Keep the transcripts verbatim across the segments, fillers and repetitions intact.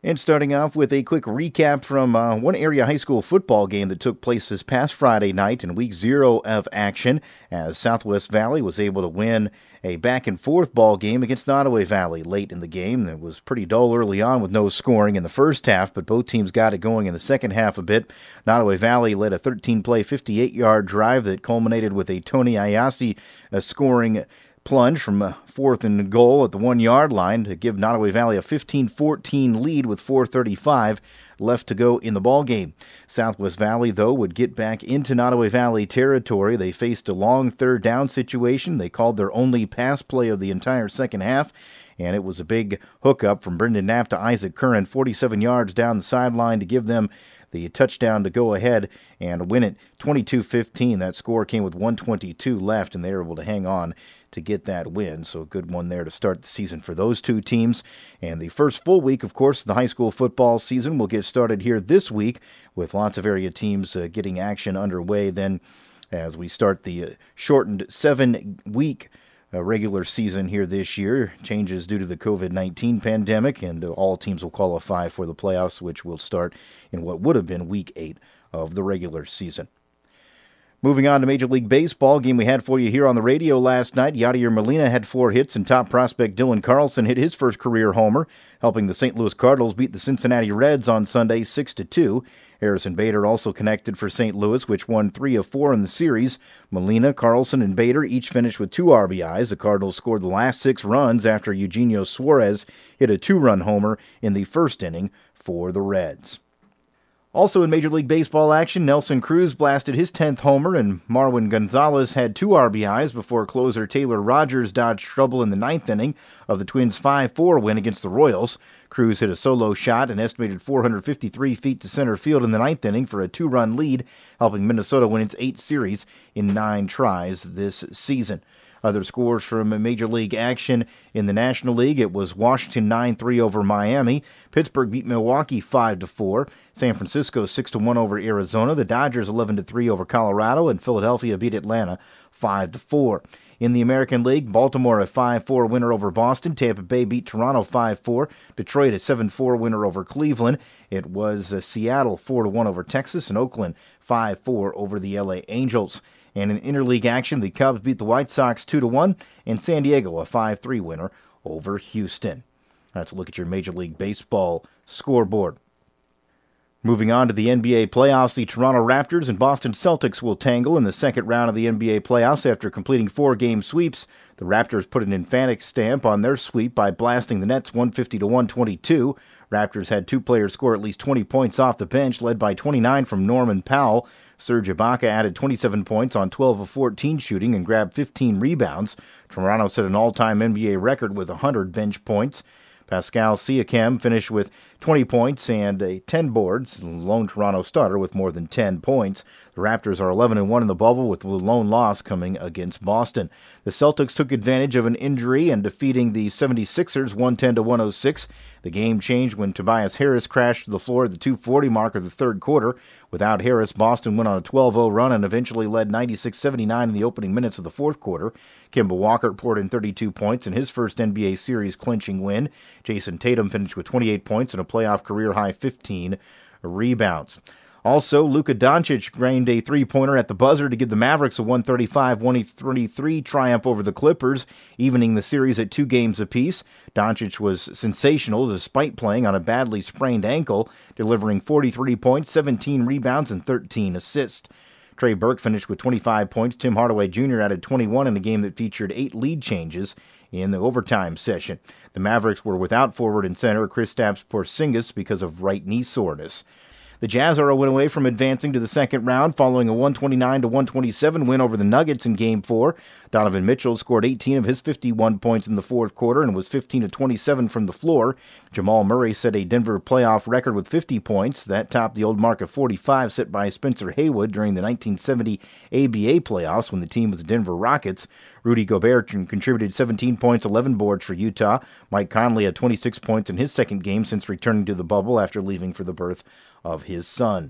And starting off with a quick recap from uh, one area high school football game that took place this past Friday night in week zero of action, as Southwest Valley was able to win a back-and-forth ball game against Nottoway Valley late in the game. It was pretty dull early on with no scoring in the first half, but both teams got it going in the second half a bit. Nottoway Valley led a thirteen-play, fifty-eight-yard drive that culminated with a Tony Ayasi uh, scoring plunge from a fourth and goal at the one-yard line to give Nottoway Valley a fifteen fourteen lead with four thirty-five left to go in the ballgame. Southwest Valley, though, would get back into Nottoway Valley territory. They faced a long third down situation. They called their only pass play of the entire second half, and it was a big hookup from Brendan Knapp to Isaac Curran, forty-seven yards down the sideline to give them the touchdown to go ahead and win it twenty-two fifteen. That score came with one twenty-two left, and they were able to hang on to get that win. So a good one there to start the season for those two teams. And the first full week, of course, the high school football season will get started here this week with lots of area teams uh, getting action underway then as we start the uh, shortened seven-week uh, regular season here this year. Changes due to the covid nineteen pandemic, and uh, all teams will qualify for the playoffs, which will start in what would have been week eight of the regular season. Moving on to Major League Baseball, game we had for you here on the radio last night. Yadier Molina had four hits, and top prospect Dylan Carlson hit his first career homer, helping the Saint Louis Cardinals beat the Cincinnati Reds on Sunday six to two. Harrison Bader also connected for Saint Louis, which won three of four in the series. Molina, Carlson, and Bader each finished with two R B Is. The Cardinals scored the last six runs after Eugenio Suarez hit a two-run homer in the first inning for the Reds. Also in Major League Baseball action, Nelson Cruz blasted his tenth homer, and Marwin Gonzalez had two R B Is before closer Taylor Rogers dodged trouble in the ninth inning of the Twins' five four win against the Royals. Cruz hit a solo shot an estimated four hundred fifty-three feet to center field in the ninth inning for a two-run lead, helping Minnesota win its eighth series in nine tries this season. Other scores from Major League action in the National League: it was Washington nine three over Miami. Pittsburgh beat Milwaukee five to four. San Francisco six to one over Arizona. The Dodgers eleven to three over Colorado, and Philadelphia beat Atlanta five to four. In the American League, Baltimore a five four winner over Boston. Tampa Bay beat Toronto five four. Detroit a seven four winner over Cleveland. It was uh, Seattle four to one over Texas, and Oakland five four over the L A Angels. And in interleague action, the Cubs beat the White Sox two to one, and San Diego a five three winner over Houston. Let's look at your Major League Baseball scoreboard. Moving on to the N B A playoffs, the Toronto Raptors and Boston Celtics will tangle in the second round of the N B A playoffs after completing four-game sweeps. The Raptors put an emphatic stamp on their sweep by blasting the Nets one fifty to one twenty-two. Raptors had two players score at least twenty points off the bench, led by twenty-nine from Norman Powell. Serge Ibaka added twenty-seven points on twelve of fourteen shooting and grabbed fifteen rebounds. Toronto set an all-time N B A record with one hundred bench points. Pascal Siakam finished with twenty points and uh, ten boards, lone Toronto starter with more than ten points. The Raptors are eleven and one in the bubble, with the lone loss coming against Boston. The Celtics took advantage of an injury and defeating the seventy-sixers one ten to one oh six. The game changed when Tobias Harris crashed to the floor at the two forty mark of the third quarter. Without Harris, Boston went on a twelve oh run and eventually led ninety-six seventy-nine in the opening minutes of the fourth quarter. Kemba Walker poured in thirty-two points in his first N B A series clinching win. Jason Tatum finished with twenty-eight points and a playoff career-high fifteen rebounds. Also, Luka Doncic grained a three-pointer at the buzzer to give the Mavericks a one thirty-five one thirty-three triumph over the Clippers, evening the series at two games apiece. Doncic was sensational despite playing on a badly sprained ankle, delivering forty-three points, seventeen rebounds, and thirteen assists. Trey Burke finished with twenty-five points. Tim Hardaway Junior added twenty-one in a game that featured eight lead changes in the overtime session. The Mavericks were without forward and center Kristaps Porzingis because of right knee soreness. The Jazz are a win away from advancing to the second round following a one twenty-nine to one twenty-seven win over the Nuggets in Game four. Donovan Mitchell scored eighteen of his fifty-one points in the fourth quarter and was fifteen of twenty-seven from the floor. Jamal Murray set a Denver playoff record with fifty points. That topped the old mark of forty-five set by Spencer Haywood during the nineteen seventy A B A playoffs when the team was the Denver Rockets. Rudy Gobert contributed seventeen points, eleven boards for Utah. Mike Conley had twenty-six points in his second game since returning to the bubble after leaving for the birth of his son.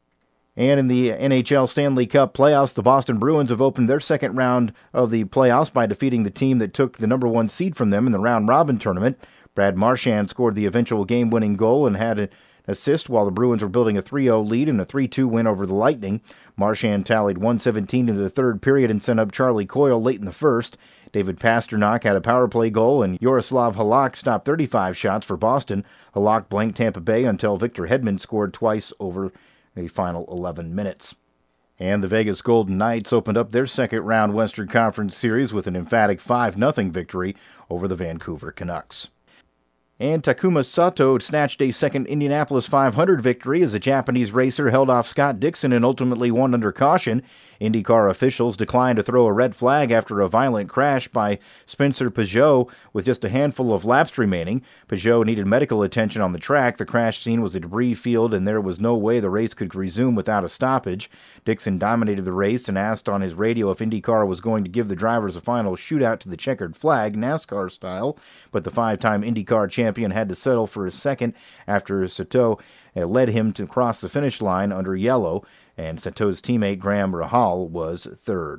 And in the N H L Stanley Cup playoffs, the Boston Bruins have opened their second round of the playoffs by defeating the team that took the number one seed from them in the round-robin tournament. Brad Marchand scored the eventual game-winning goal and had an assist while the Bruins were building a three oh lead in a three two win over the Lightning. Marchand tallied one seventeen into the third period and sent up Charlie Coyle late in the first. David Pastrnak had a power play goal, and Yaroslav Halak stopped thirty-five shots for Boston. Halak blanked Tampa Bay until Victor Hedman scored twice over the final eleven minutes. And the Vegas Golden Knights opened up their second-round Western Conference Series with an emphatic five nothing victory over the Vancouver Canucks. And Takuma Sato snatched a second Indianapolis five hundred victory as the Japanese racer held off Scott Dixon and ultimately won under caution. IndyCar officials declined to throw a red flag after a violent crash by Spencer Peugeot with just a handful of laps remaining. Peugeot needed medical attention on the track. The crash scene was a debris field, and there was no way the race could resume without a stoppage. Dixon dominated the race and asked on his radio if IndyCar was going to give the drivers a final shootout to the checkered flag, NASCAR style, but the five-time IndyCar champion had to settle for a second after Sato led him to cross the finish line under yellow, and Sato's teammate Graham Rahal was third.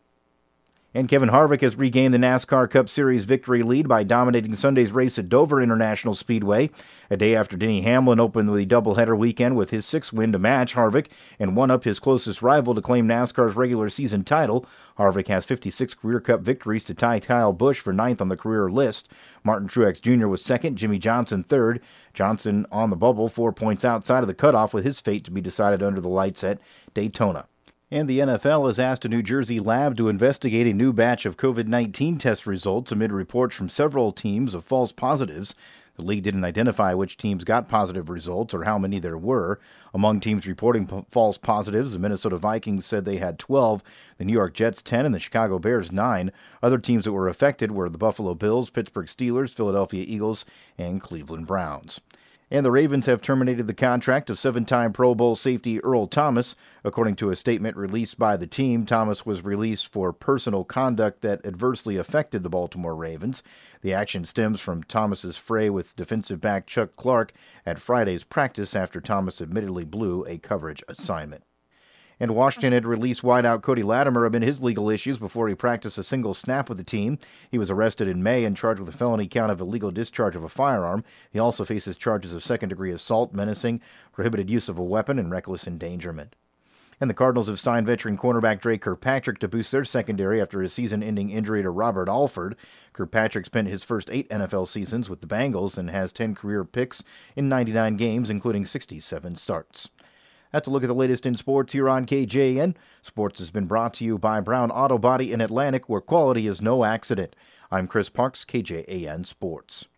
And Kevin Harvick has regained the NASCAR Cup Series victory lead by dominating Sunday's race at Dover International Speedway. A day after Denny Hamlin opened the doubleheader weekend with his sixth win to match Harvick and one up his closest rival to claim NASCAR's regular season title. Harvick has fifty-six career Cup victories to tie Kyle Busch for ninth on the career list. Martin Truex Junior was second, Jimmy Johnson third. Johnson on the bubble, four points outside of the cutoff, with his fate to be decided under the lights at Daytona. And the N F L has asked a New Jersey lab to investigate a new batch of COVID nineteen test results amid reports from several teams of false positives. The league didn't identify which teams got positive results or how many there were. Among teams reporting p- false positives, the Minnesota Vikings said they had twelve, the New York Jets ten, and the Chicago Bears nine. Other teams that were affected were the Buffalo Bills, Pittsburgh Steelers, Philadelphia Eagles, and Cleveland Browns. And the Ravens have terminated the contract of seven-time Pro Bowl safety Earl Thomas. According to a statement released by the team, Thomas was released for personal conduct that adversely affected the Baltimore Ravens. The action stems from Thomas's fray with defensive back Chuck Clark at Friday's practice after Thomas admittedly blew a coverage assignment. And Washington had released wideout Cody Latimer amid his legal issues before he practiced a single snap with the team. He was arrested in May and charged with a felony count of illegal discharge of a firearm. He also faces charges of second-degree assault, menacing, prohibited use of a weapon, and reckless endangerment. And the Cardinals have signed veteran cornerback Dre Kirkpatrick to boost their secondary after a season-ending injury to Robert Alford. Kirkpatrick spent his first eight N F L seasons with the Bengals and has ten career picks in ninety-nine games, including sixty-seven starts. That's a look at the latest in sports here on K J A N. Sports has been brought to you by Brown Auto Body in Atlantic, where quality is no accident. I'm Chris Parks, K J A N Sports.